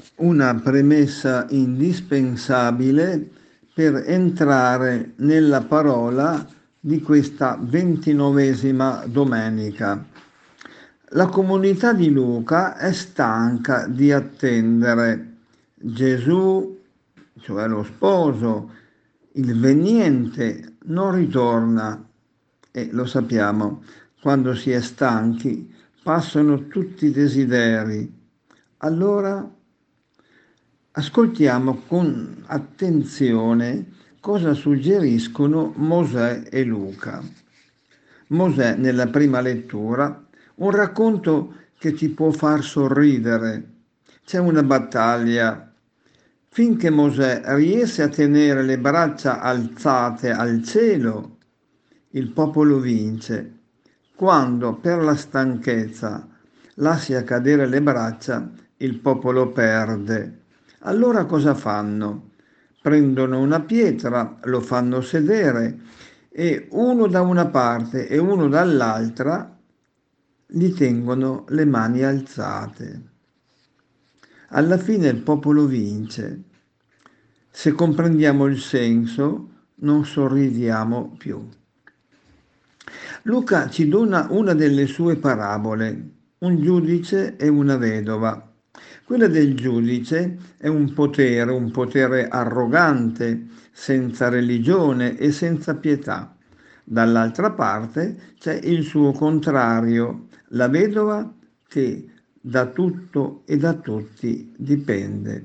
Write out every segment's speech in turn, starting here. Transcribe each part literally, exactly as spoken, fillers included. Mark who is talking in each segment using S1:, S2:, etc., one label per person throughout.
S1: una premessa indispensabile per entrare nella parola di questa ventinovesima domenica. La comunità di Luca è stanca di attendere Gesù, cioè lo sposo, il veniente, non ritorna e lo sappiamo, quando si è stanchi passano tutti i desideri. Allora ascoltiamo con attenzione cosa suggeriscono Mosè e Luca. Mosè, nella prima lettura, un racconto che ti può far sorridere. C'è una battaglia. Finché Mosè riesce a tenere le braccia alzate al cielo, il popolo vince. Quando per la stanchezza lascia cadere le braccia, il popolo perde. Allora cosa fanno? Prendono una pietra, lo fanno sedere e uno da una parte e uno dall'altra gli tengono le mani alzate. Alla fine il popolo vince. Se comprendiamo il senso, non sorridiamo più. Luca ci dona una delle sue parabole, un giudice e una vedova. Quella del giudice è un potere, un potere arrogante, senza religione e senza pietà. Dall'altra parte c'è il suo contrario, la vedova che da tutto e da tutti dipende.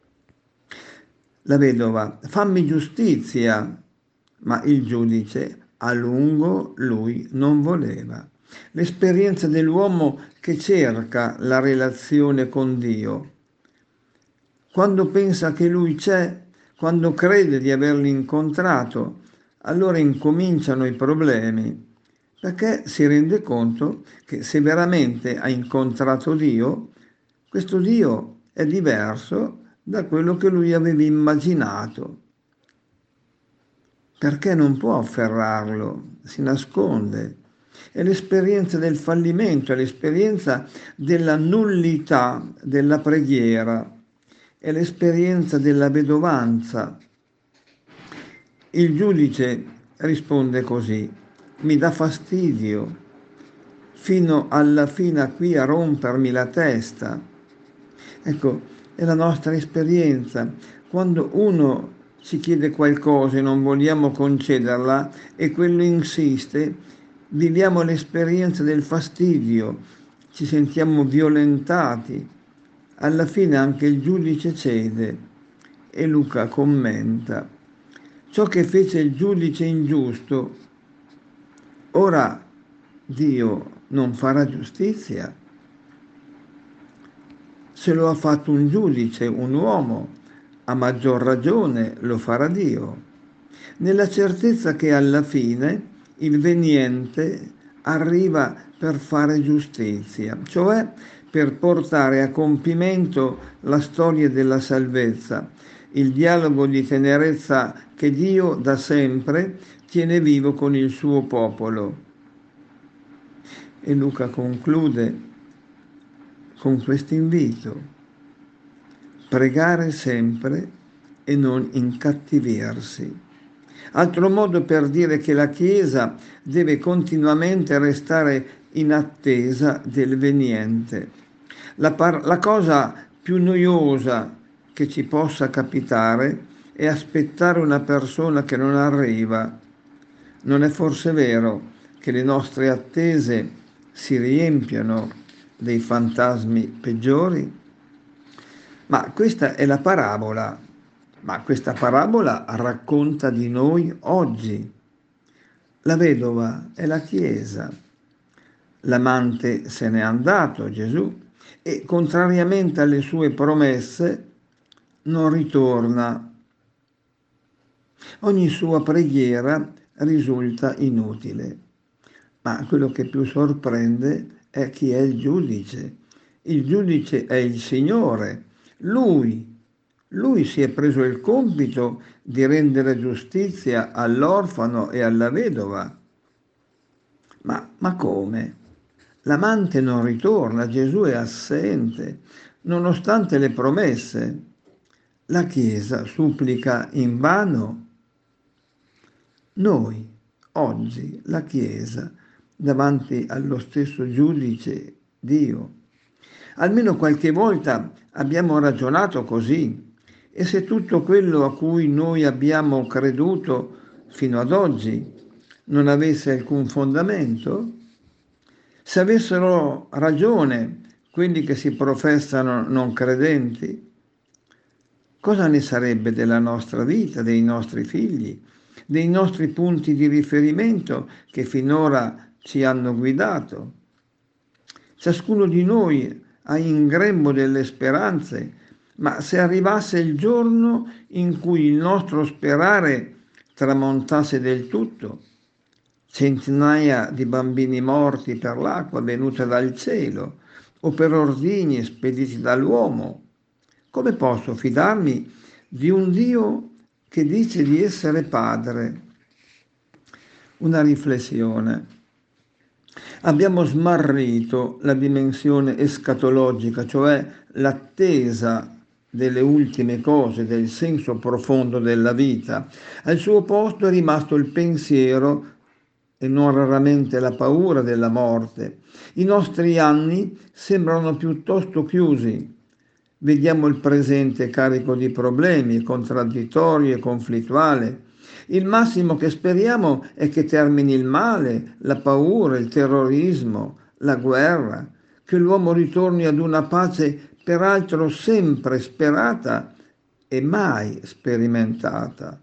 S1: La vedova, fammi giustizia, ma il giudice a lungo lui non voleva. L'esperienza dell'uomo che cerca la relazione con Dio. Quando pensa che lui c'è, quando crede di averlo incontrato, allora incominciano i problemi, perché si rende conto che se veramente ha incontrato Dio, questo Dio è diverso da quello che lui aveva immaginato. Perché non può afferrarlo, si nasconde. È l'esperienza del fallimento, è l'esperienza della nullità della preghiera, è l'esperienza della vedovanza. Il giudice risponde così: mi dà fastidio, fino alla fine qui a rompermi la testa. Ecco, è la nostra esperienza. Quando uno ci chiede qualcosa e non vogliamo concederla e quello insiste, viviamo l'esperienza del fastidio, ci sentiamo violentati. Alla fine anche il giudice cede e Luca commenta: ciò che fece il giudice ingiusto, ora Dio non farà giustizia? Se lo ha fatto un giudice, un uomo, a maggior ragione lo farà Dio, nella certezza che alla fine il veniente arriva per fare giustizia, cioè per portare a compimento la storia della salvezza, il dialogo di tenerezza che Dio da sempre tiene vivo con il suo popolo. E Luca conclude con questo invito: pregare sempre e non incattivirsi. Altro modo per dire che la Chiesa deve continuamente restare in attesa del veniente. La, par- la cosa più noiosa che ci possa capitare è aspettare una persona che non arriva. Non è forse vero che le nostre attese si riempiono dei fantasmi peggiori? Ma questa è la parabola, ma questa parabola racconta di noi oggi. La vedova è la Chiesa, l'amante se n'è andato, Gesù, e contrariamente alle sue promesse non ritorna. Ogni sua preghiera risulta inutile. Ma quello che più sorprende è chi è il giudice. Il giudice è il Signore. Lui, lui si è preso il compito di rendere giustizia all'orfano e alla vedova. Ma, ma come? L'amante non ritorna, Gesù è assente. nonostante le promesse. La Chiesa supplica invano? Noi, oggi, la Chiesa, davanti allo stesso giudice, Dio. Almeno qualche volta abbiamo ragionato così. E se tutto quello a cui noi abbiamo creduto fino ad oggi non avesse alcun fondamento? Se avessero ragione quelli che si professano non credenti, cosa ne sarebbe della nostra vita, dei nostri figli, dei nostri punti di riferimento che finora ci hanno guidato? Ciascuno di noi ha in grembo delle speranze, ma se arrivasse il giorno in cui il nostro sperare tramontasse del tutto, centinaia di bambini morti per l'acqua venuta dal cielo o per ordigni spediti dall'uomo, come posso fidarmi di un Dio che dice di essere Padre? Una riflessione. Abbiamo smarrito la dimensione escatologica, cioè l'attesa delle ultime cose, del senso profondo della vita. Al suo posto è rimasto il pensiero e non raramente la paura della morte. I nostri anni sembrano piuttosto chiusi. Vediamo il presente carico di problemi, contraddittorio e conflittuale. Il massimo che speriamo è che termini il male, la paura, il terrorismo, la guerra, che l'uomo ritorni ad una pace peraltro sempre sperata e mai sperimentata.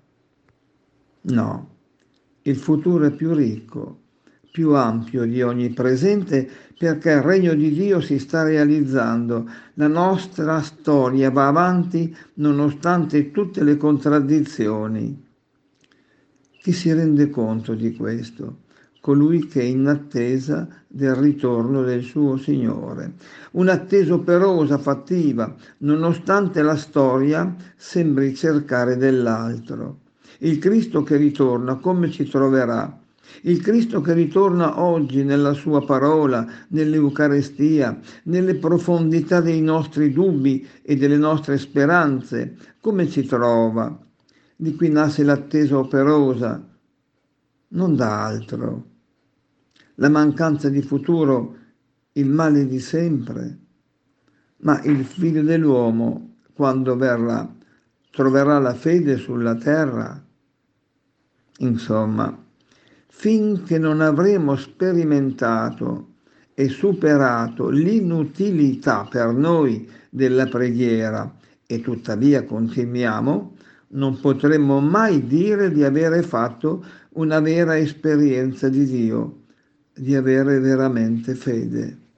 S1: No, il futuro è più ricco, più ampio di ogni presente, perché il regno di Dio si sta realizzando. La nostra storia va avanti nonostante tutte le contraddizioni. Chi si rende conto di questo? Colui che è in attesa del ritorno del suo Signore. Un'attesa operosa, fattiva, nonostante la storia sembri cercare dell'altro. Il Cristo che ritorna, come ci troverà? Il Cristo che ritorna oggi nella sua parola, nell'Eucarestia, nelle profondità dei nostri dubbi e delle nostre speranze, come ci trova? Di qui nasce l'attesa operosa, non da altro. La mancanza di futuro, il male di sempre, ma il Figlio dell'uomo, quando verrà, troverà la fede sulla terra. Insomma, finché non avremo sperimentato e superato l'inutilità per noi della preghiera e tuttavia continuiamo, non potremmo mai dire di avere fatto una vera esperienza di Dio, di avere veramente fede.